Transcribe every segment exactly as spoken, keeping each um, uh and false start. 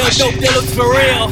real dope dealers for real.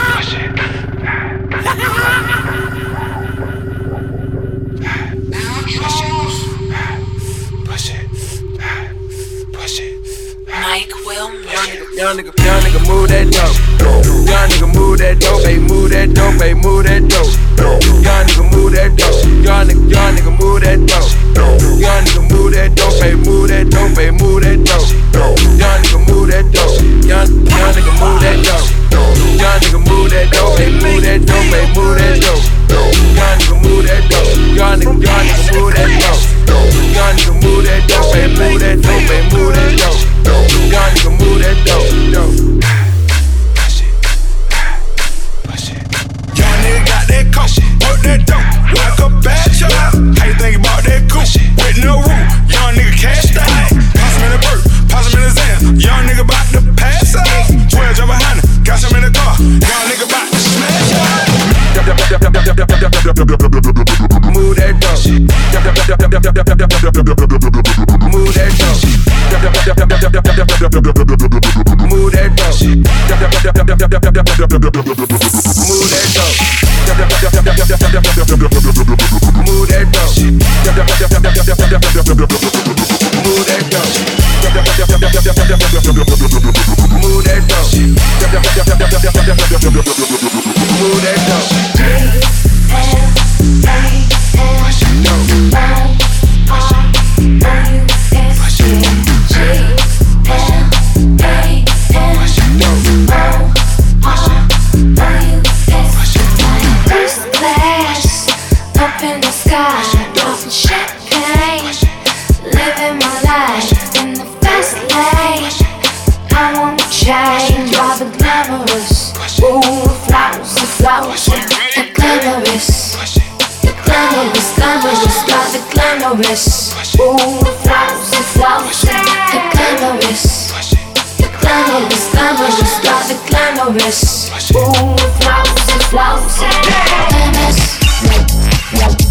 Mike Will Young nigga, young nigga, move that dope. Young nigga, move that dope. Hey, move that dope. Hey, move that dope. Young nigga, move that dope. Young nigga, young nigga, move that dope. Young nigga, move that dope. Hey, move that dope. Hey, move that dope. Young nigga, move that dope. Young young nigga, move that dope. Young nigga, move that dope. Hey, move that dope. Hey, move that dope. Young nigga, move that dope. Young nigga, young nigga, move that dope. Young nigga, move that dope. Hey, move that dope. Hey, move that dope. Young nigga, move that dope. Young nigga got that coke, work that dope like a bad child. How you think about that coupe with no roof? Young nigga cashed out. Pass him in the bird, pass him in the Zan. Young nigga bout to pass out. twelve drive behind him, got him in the car. Young nigga bout to smash out. Move that dope. Move that dope. Move that dope. Move that dope. Move that dope. Move that dope. Move that dope. Move that dope. Change all the glamorous. Ooh, flowers, the flowers, the glamorous, the glamorous, glamorous, got the glamorous. Ooh, flowers, the flowers, the glamorous, the glamorous, glamorous, got the glamorous. Ooh, flowers, the flowers, the glamorous.